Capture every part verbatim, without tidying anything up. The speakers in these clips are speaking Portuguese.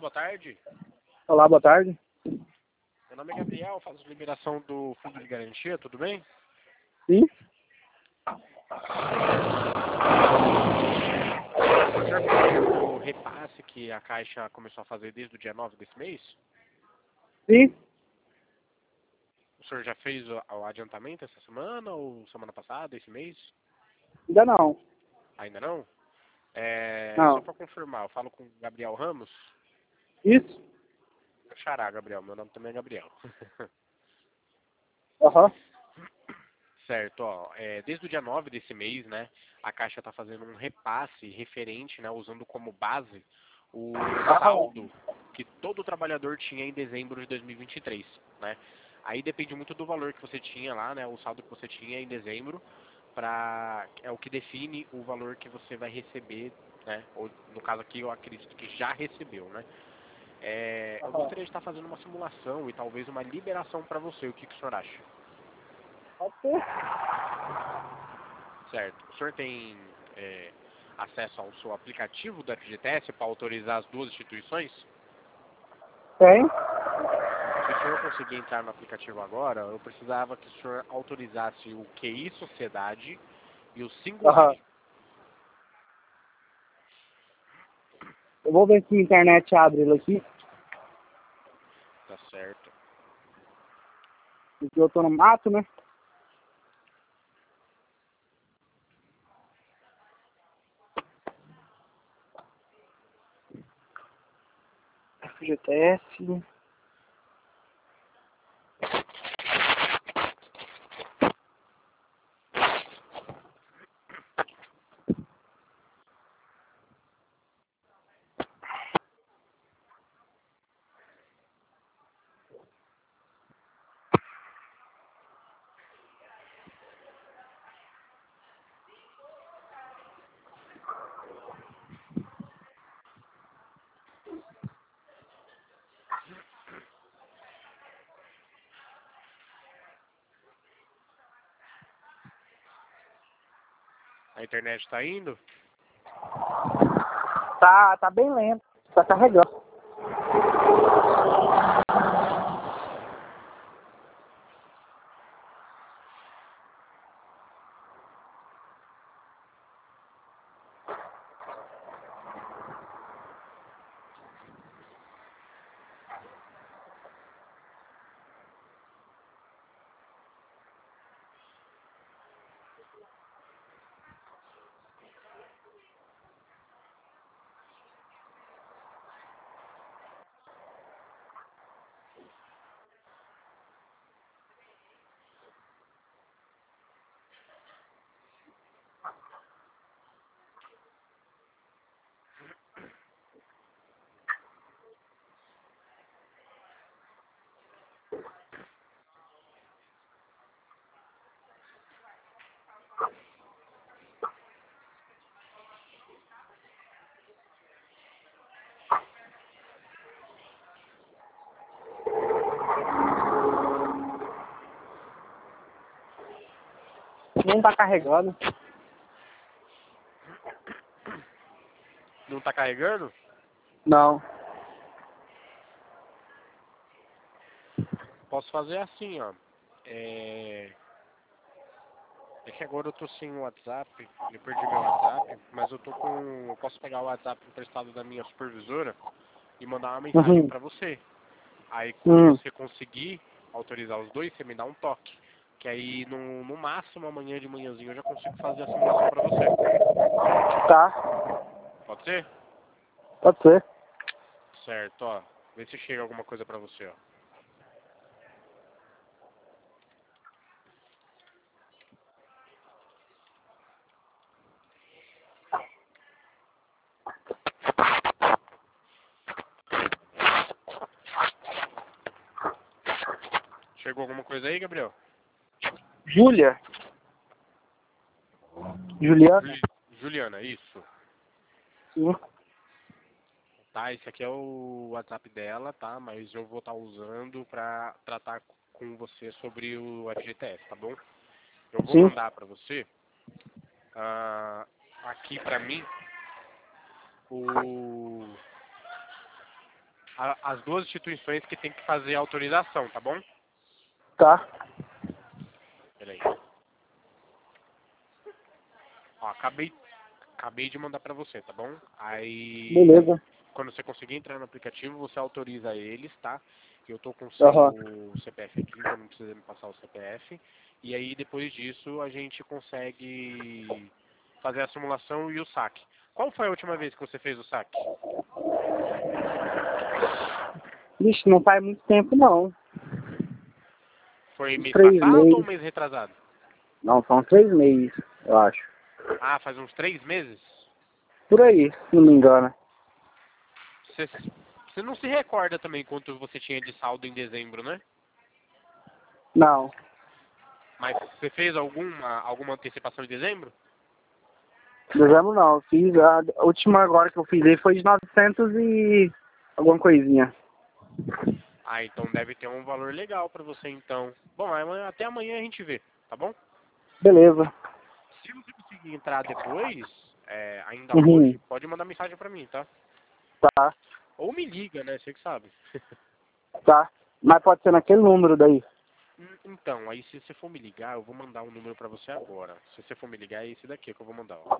boa tarde. Olá, boa tarde. Meu nome é Gabriel, faço liberação do fundo de garantia, tudo bem? Sim? O senhor viu o repasse que a Caixa começou a fazer desde o dia nove desse mês? Sim? O senhor já fez o, o adiantamento essa semana ou semana passada, esse mês? Ainda não. Ainda não? É, só Não. para confirmar, eu falo com o Gabriel Ramos. Isso? Meu xará, Gabriel, meu nome também é Gabriel. Aham. Uhum. Certo, ó, é, desde o dia nove desse mês, né, a Caixa está fazendo um repasse referente, né, usando como base o saldo que todo trabalhador tinha em dezembro de dois mil e vinte e três, né. Aí depende muito do valor que você tinha lá, né, o saldo que você tinha em dezembro, pra, é o que define o valor que você vai receber, né, ou no caso aqui eu acredito que já recebeu, né. É, eu gostaria de estar fazendo uma simulação e talvez uma liberação para você, o que, que o senhor acha? Pode ser? Certo. O senhor tem é, acesso ao seu aplicativo do F G T S para autorizar as duas instituições? Tem? Se o senhor conseguir entrar no aplicativo agora, eu precisava que o senhor autorizasse o Q I Sociedade e o Singular. Aham. Eu vou ver se a internet abre ele aqui, Tá certo. porque eu tô no mato, né? F G T S. A internet está indo? Tá, tá bem lento. Tá carregando. Não tá carregando. Não está carregando? Não. Posso fazer assim, ó. É... É que agora eu tô sem o WhatsApp, eu perdi meu WhatsApp, mas eu tô com. Eu posso pegar o WhatsApp emprestado da minha supervisora e mandar uma mensagem Uhum. pra você. Aí quando Hum. você conseguir autorizar os dois, você me dá um toque. Que aí no, no máximo amanhã de manhãzinho eu já consigo fazer a simulação pra você. Tá. Pode ser? Pode ser. Certo, ó. Vê se chega alguma coisa pra você, ó. Chegou alguma coisa aí, Gabriel? Júlia. Juliana? Juli... Juliana, isso. Sim. Tá, esse aqui é o WhatsApp dela, tá? Mas eu vou estar usando pra tratar com você sobre o F G T S, tá bom? Eu vou Sim. mandar pra você, ah, aqui pra mim, o... a, as duas instituições que tem que fazer a autorização, tá bom? Tá. Peraí. Ó, acabei, acabei de mandar pra você, tá bom? Aí, Beleza. quando você conseguir entrar no aplicativo, você autoriza eles, tá? Eu tô com o Aham. seu C P F aqui, então não precisa me passar o C P F. E aí, depois disso, a gente consegue fazer a simulação e o saque. Qual foi a última vez que você fez o saque? Vixe, não faz muito tempo não. Foi Uns mês três passado ou meses. mês retrasado? Não, são três meses, eu acho. Ah, faz uns três meses? Por aí, se não me engano. Você, você não se recorda também quanto você tinha de saldo em dezembro, né? Não. Mas você fez alguma, alguma antecipação em dezembro? Dezembro não. Eu fiz a, a última agora que eu fiz aí foi de novecentos e alguma coisinha. Ah, então deve ter um valor legal pra você então. Bom, amanhã- até amanhã a gente vê, tá bom? Beleza. Se você conseguir entrar depois, é, ainda Uhum. hoje, pode mandar mensagem pra mim, tá? Tá, Ou me liga, né? Você que sabe. tá. Mas pode ser naquele número daí. Hum, Então, aí se você for me ligar, eu vou mandar um número pra você agora. Se você for me ligar, é esse daqui que eu vou mandar, ó.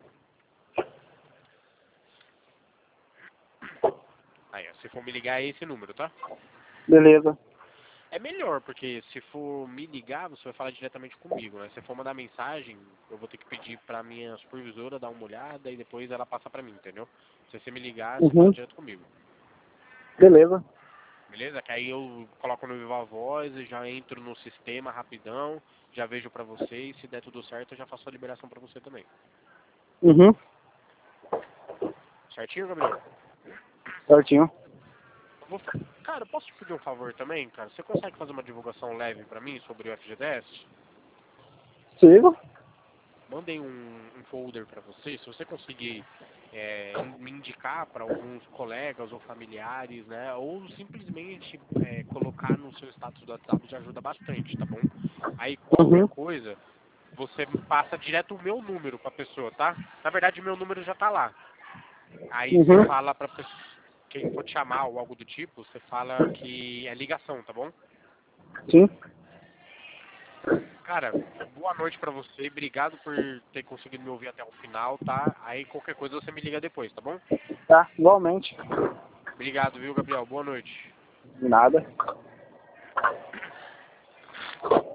Aí, ó, se for me ligar, é esse número, tá? Beleza. É melhor, porque se for me ligar, você vai falar diretamente comigo, né? Se for mandar mensagem, eu vou ter que pedir pra minha supervisora dar uma olhada e depois ela passa pra mim, entendeu? Se você me ligar, você fala Uhum. direto comigo. Beleza. Beleza? Que aí eu coloco no Viva Voz e já entro no sistema rapidão, já vejo pra você e se der tudo certo, eu já faço a liberação pra você também. Uhum. Certinho, Gabriel? Certinho. Vou fa- Cara, eu posso te pedir um favor também, cara? Você consegue fazer uma divulgação leve pra mim sobre o F G D S? Sigo? Mandei um, um folder para você, se você conseguir é, in- me indicar para alguns colegas ou familiares, né, ou simplesmente é, colocar no seu status do WhatsApp já ajuda bastante, tá bom? Aí qualquer Uhum. coisa, você me passa direto o meu número para a pessoa, tá? Na verdade, meu número já tá lá. Aí você Uhum. fala para quem for te chamar ou algo do tipo, você fala que é ligação, tá bom? Sim. Cara, boa noite pra você. Obrigado por ter conseguido me ouvir até o final, tá? Aí qualquer coisa você me liga depois, tá bom? Tá, igualmente. Obrigado, viu, Gabriel? Boa noite. De nada.